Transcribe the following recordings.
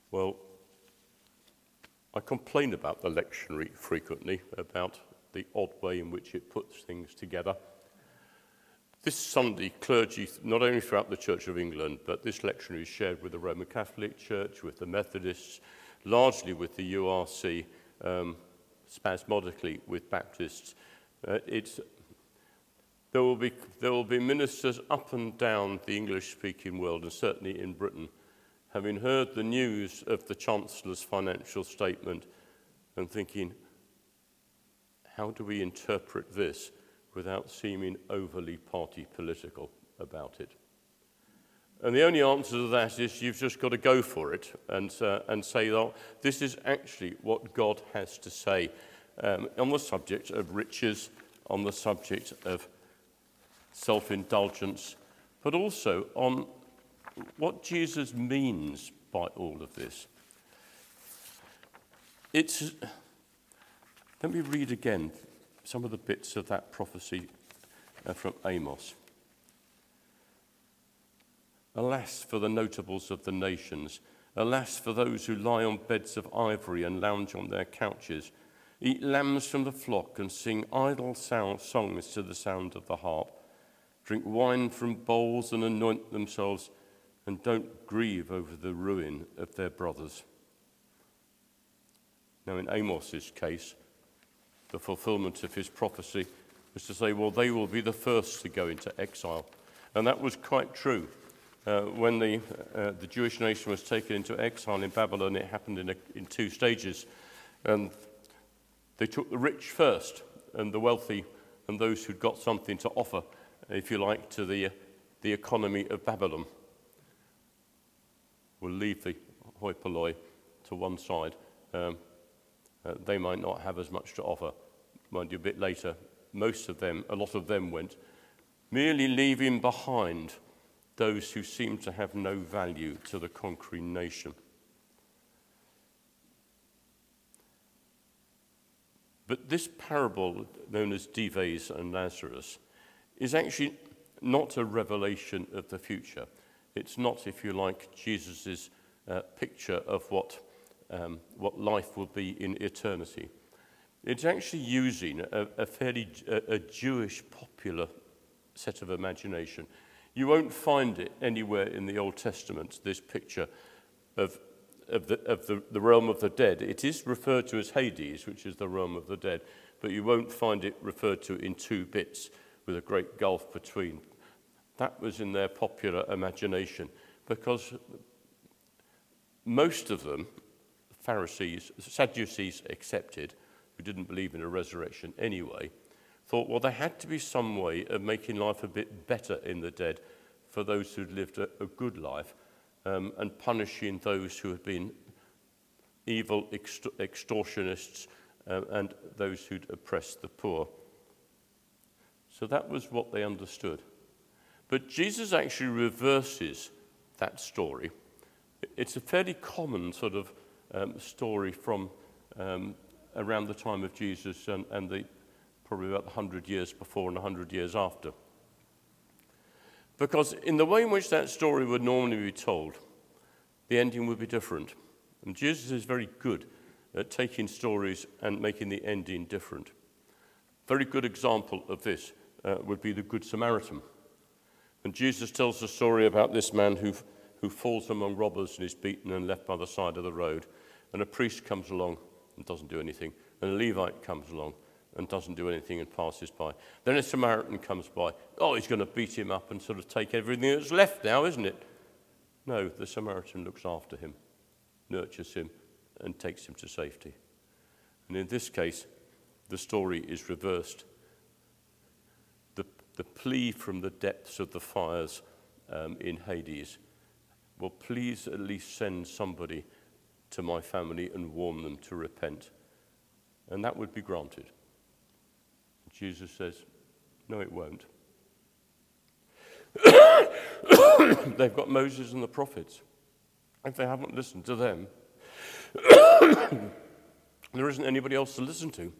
Well, I complain about the lectionary frequently, about the odd way in which it puts things together. This Sunday, clergy, not only throughout the Church of England, but this lectionary is shared with the Roman Catholic Church, with the Methodists, largely with the URC, spasmodically with Baptists. There will be ministers up and down the English-speaking world, and certainly in Britain, having heard the news of the Chancellor's financial statement and thinking, how do we interpret this without seeming overly party political about it? And the only answer to that is you've just got to go for it and say, oh, this is actually what God has to say on the subject of riches, on the subject of self-indulgence, but also on what Jesus means by all of this. Let me read again some of the bits of that prophecy from Amos. Alas for the notables of the nations, alas for those who lie on beds of ivory and lounge on their couches, eat lambs from the flock and sing idle songs to the sound of the harp, drink wine from bowls and anoint themselves, and don't grieve over the ruin of their brothers. Now, in Amos's case, the fulfillment of his prophecy was to say, well, they will be the first to go into exile. And that was quite true. When the Jewish nation was taken into exile in Babylon, it happened in two stages. And they took the rich first, and the wealthy, and those who'd got something to offer, if you like, to the economy of Babylon. We'll leave the hoi polloi to one side. They might not have as much to offer. Mind you, a bit later, a lot of them went, merely leaving behind those who seemed to have no value to the conquering nation. But this parable, known as Dives and Lazarus, is actually not a revelation of the future. It's not, if you like, Jesus' picture of what life will be in eternity. It's actually using a fairly Jewish popular set of imagination. You won't find it anywhere in the Old Testament, this picture of the realm of the dead. It is referred to as Hades, which is the realm of the dead, but you won't find it referred to in two bits with a great gulf between. That was in their popular imagination, because most of them, Pharisees, Sadducees excepted, who didn't believe in a resurrection anyway, thought, well, there had to be some way of making life a bit better in the dead for those who'd lived a good life, and punishing those who had been evil extortionists and those who'd oppressed the poor. So that was what they understood. But Jesus actually reverses that story. It's a fairly common sort of story from around the time of Jesus and probably about 100 years before and 100 years after. Because in the way in which that story would normally be told, the ending would be different. And Jesus is very good at taking stories and making the ending different. Very good example of this would be the Good Samaritan. And Jesus tells the story about this man who falls among robbers and is beaten and left by the side of the road. And a priest comes along and doesn't do anything. And a Levite comes along and doesn't do anything and passes by. Then a Samaritan comes by. Oh, he's going to beat him up and sort of take everything that's left now, isn't it? No, the Samaritan looks after him, nurtures him, and takes him to safety. And in this case, the story is reversed. The plea from the depths of the fires in Hades, well, please at least send somebody to my family and warn them to repent. And that would be granted. Jesus says, no, it won't. They've got Moses and the prophets. If they haven't listened to them, there isn't anybody else to listen to.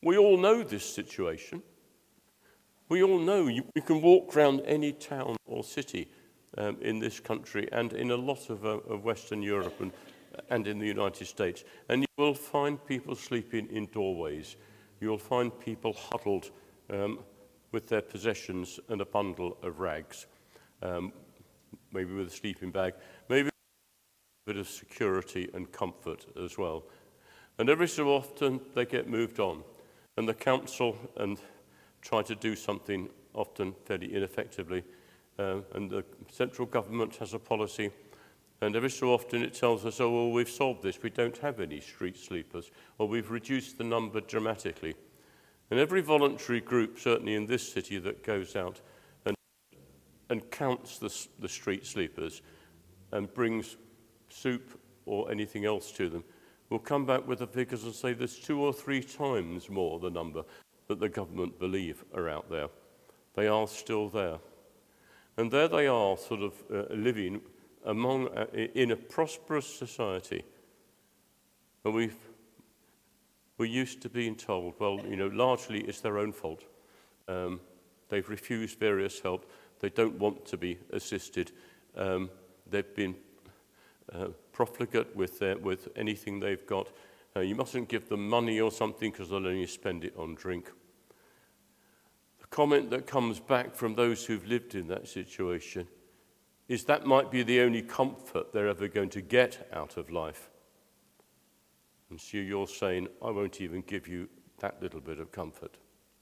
We all know this situation. We all know you can walk around any town or city in this country and in a lot of Western Europe and in the United States, and you will find people sleeping in doorways. You'll find people huddled with their possessions and a bundle of rags, maybe with a sleeping bag, maybe a bit of security and comfort as well. And every so often they get moved on, and the council try to do something often fairly ineffectively, and the central government has a policy, and every so often it tells us, oh, well, we've solved this, we don't have any street sleepers, or we've reduced the number dramatically. And every voluntary group, certainly in this city, that goes out and counts the street sleepers and brings soup or anything else to them, will come back with the figures and say there's 2 or 3 times more the number that the government believe are out there. They are still there. And there they are, sort of living in a prosperous society. And we're used to being told, well, largely it's their own fault. They've refused various help. They don't want to be assisted. They've been profligate with anything they've got. You mustn't give them money or something because they'll only spend it on drink. The comment that comes back from those who've lived in that situation is that might be the only comfort they're ever going to get out of life. And so you're saying, I won't even give you that little bit of comfort.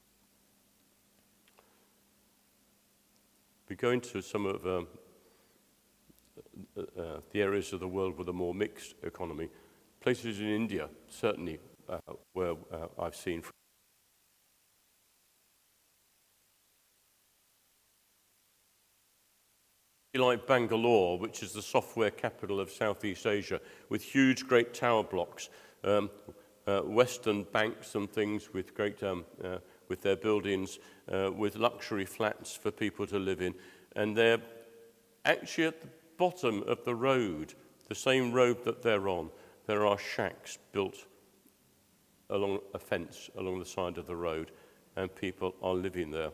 We go into some of the areas of the world with a more mixed economy. Places in India, certainly, where I've seen. Like Bangalore, which is the software capital of Southeast Asia, with huge, great tower blocks, Western banks and things with great, with their buildings, with luxury flats for people to live in, and they're actually at the bottom of the road, the same road that they're on. There are shacks built along a fence along the side of the road, and people are living there.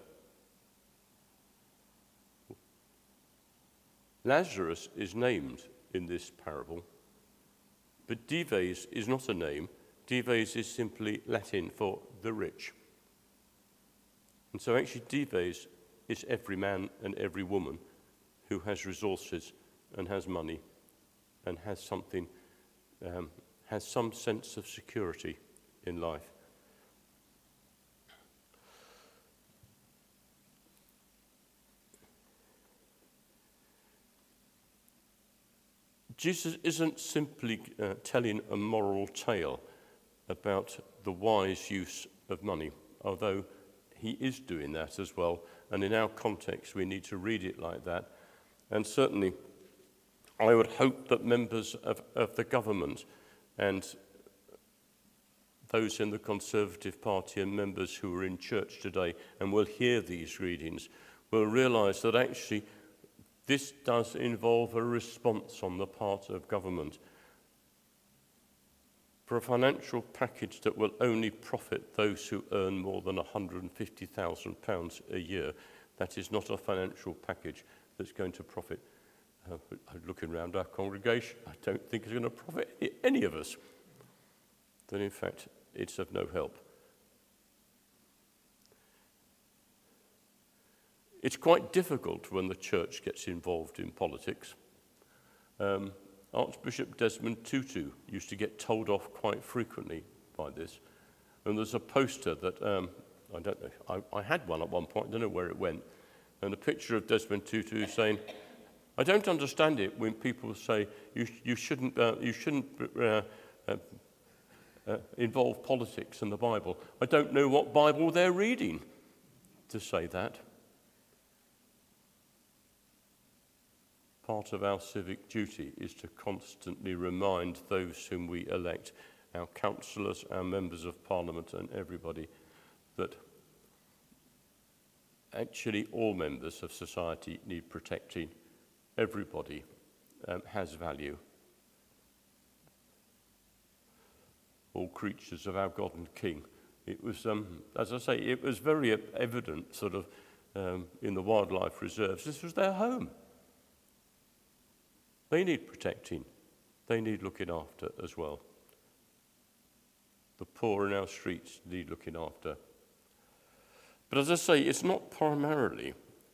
Lazarus is named in this parable, but Dives is not a name. Dives is simply Latin for the rich. And so actually Dives is every man and every woman who has resources and has money and has something, has some sense of security in life. Jesus isn't simply telling a moral tale about the wise use of money, although he is doing that as well. And in our context, we need to read it like that. And certainly, I would hope that members of the government and those in the Conservative Party and members who are in church today and will hear these readings will realise that actually this does involve a response on the part of government. For a financial package that will only profit those who earn more than £150,000 a year, that is not a financial package that's going to profit. Looking around our congregation, I don't think it's going to profit any of us. Then in fact, it's of no help. It's quite difficult when the church gets involved in politics. Archbishop Desmond Tutu used to get told off quite frequently by this. And there's a poster that, I don't know, I had one at one point, I don't know where it went, and a picture of Desmond Tutu saying, I don't understand it when people say you shouldn't involve politics in the Bible. I don't know what Bible they're reading to say that. Part of our civic duty is to constantly remind those whom we elect, our councillors, our members of parliament and everybody, that actually all members of society need protecting. Everybody has value. All creatures of our God and King It was, as I say, it was very evident sort of in the wildlife reserves. This was their home. They need protecting. They need looking after as well. The poor in our streets need looking after. But as I say, it's not primarily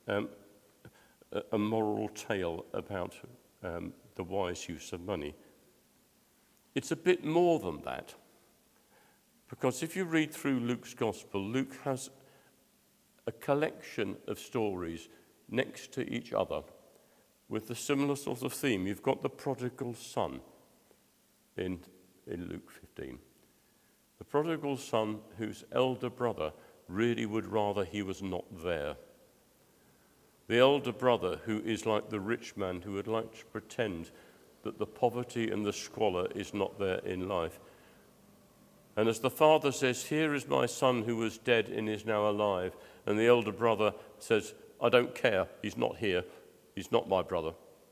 a moral tale about the wise use of money. It's a bit more than that. Because if you read through Luke's Gospel, Luke has a collection of stories next to each other with a similar sort of theme. You've got the prodigal son in Luke 15. The prodigal son whose elder brother really would rather he was not there. The elder brother who is like the rich man who would like to pretend that the poverty and the squalor is not there in life. And as the father says, here is my son who was dead and is now alive. And the elder brother says, I don't care, he's not here, he's not my brother.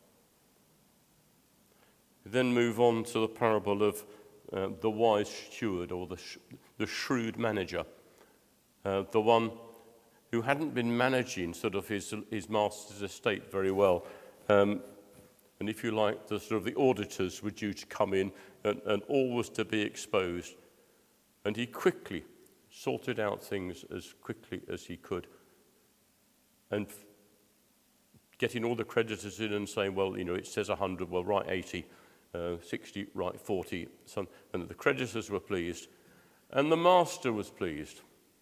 We then move on to the parable of the wise steward or the shrewd manager, the one who hadn't been managing sort of his master's estate very well. And if you like, the auditors were due to come in and all was to be exposed. And he quickly sorted out things as quickly as he could. And getting all the creditors in and saying, well, it says 100, well, write 80, 60, write 40. And the creditors were pleased. And the master was pleased.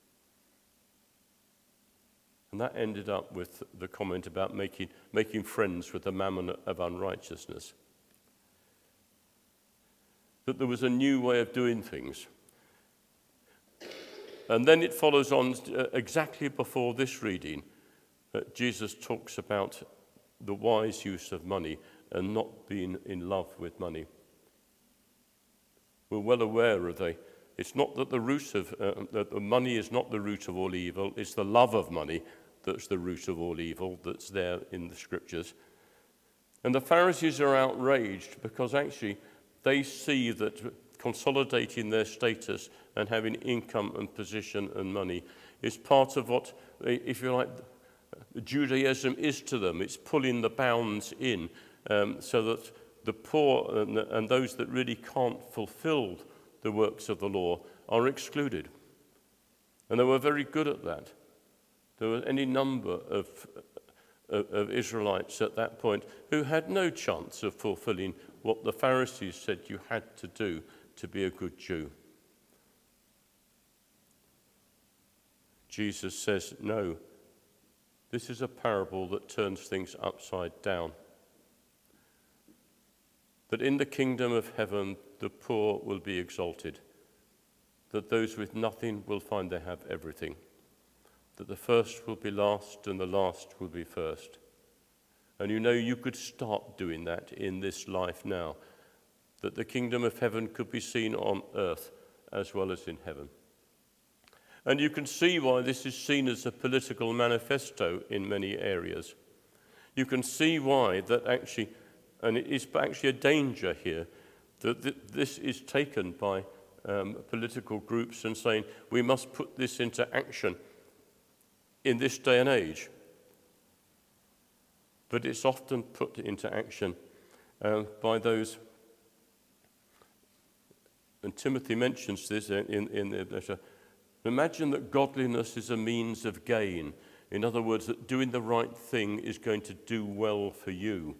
And that ended up with the comment about making friends with the mammon of unrighteousness. That there was a new way of doing things. And then it follows on exactly before this reading that Jesus talks about the wise use of money and not being in love with money. We're well aware of it's not that that the money is not the root of all evil, it's the love of money that's the root of all evil that's there in the scriptures. And the Pharisees are outraged because actually they see that consolidating their status and having income and position and money is part of what, if you like, Judaism is to them. It's pulling the bounds in so that the poor and those that really can't fulfill the works of the law are excluded. And they were very good at that. There were any number of Israelites at that point who had no chance of fulfilling what the Pharisees said you had to do to be a good Jew. Jesus says, no, this is a parable that turns things upside down. That in the kingdom of heaven, the poor will be exalted. That those with nothing will find they have everything. That the first will be last and the last will be first. And you could start doing that in this life now. That the kingdom of heaven could be seen on earth as well as in heaven. And you can see why this is seen as a political manifesto in many areas. You can see why that actually, and it is actually a danger here, that this is taken by political groups and saying, we must put this into action in this day and age. But it's often put into action by those. And Timothy mentions this in the letter. Imagine that godliness is a means of gain. In other words, that doing the right thing is going to do well for you.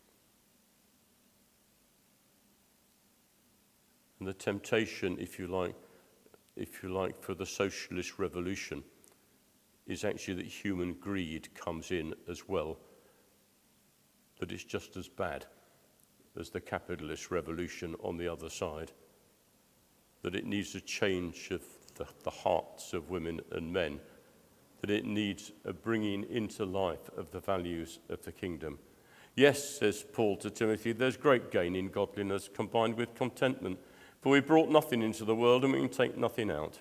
And the temptation, if you like, for the socialist revolution is actually that human greed comes in as well. That it's just as bad as the capitalist revolution on the other side. That it needs a change of the hearts of women and men, that it needs a bringing into life of the values of the kingdom. Yes, says Paul to Timothy, there's great gain in godliness combined with contentment, for we brought nothing into the world and we can take nothing out.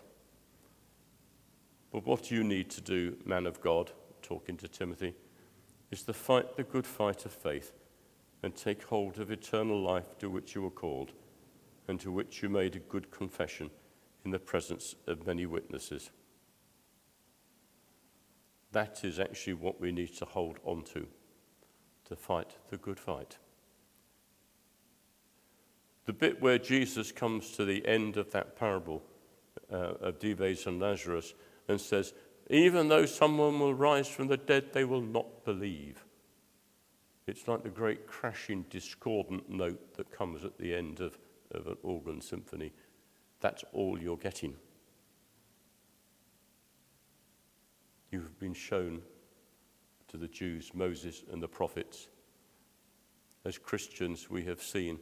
But what you need to do, man of God, talking to Timothy, is to fight the good fight of faith and take hold of eternal life to which you were called and to which you made a good confession in the presence of many witnesses. That is actually what we need to hold on to fight the good fight. The bit where Jesus comes to the end of that parable of Dives and Lazarus and says, even though someone will rise from the dead, they will not believe. It's like the great crashing discordant note that comes at the end of an organ symphony. That's all you're getting. You've been shown to the Jews, Moses and the prophets. As Christians, we have seen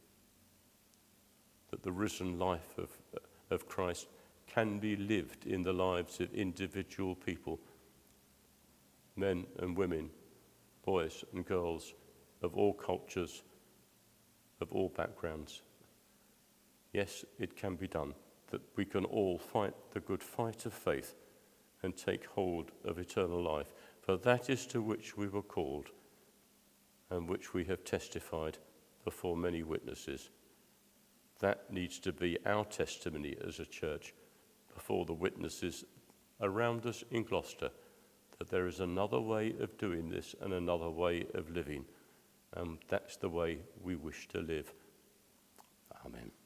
that the risen life of Christ can be lived in the lives of individual people, men and women, boys and girls of all cultures, of all backgrounds. Yes, it can be done, that we can all fight the good fight of faith and take hold of eternal life, for that is to which we were called and which we have testified before many witnesses. That needs to be our testimony as a church before the witnesses around us in Gloucester, that there is another way of doing this and another way of living, and that's the way we wish to live. Amen.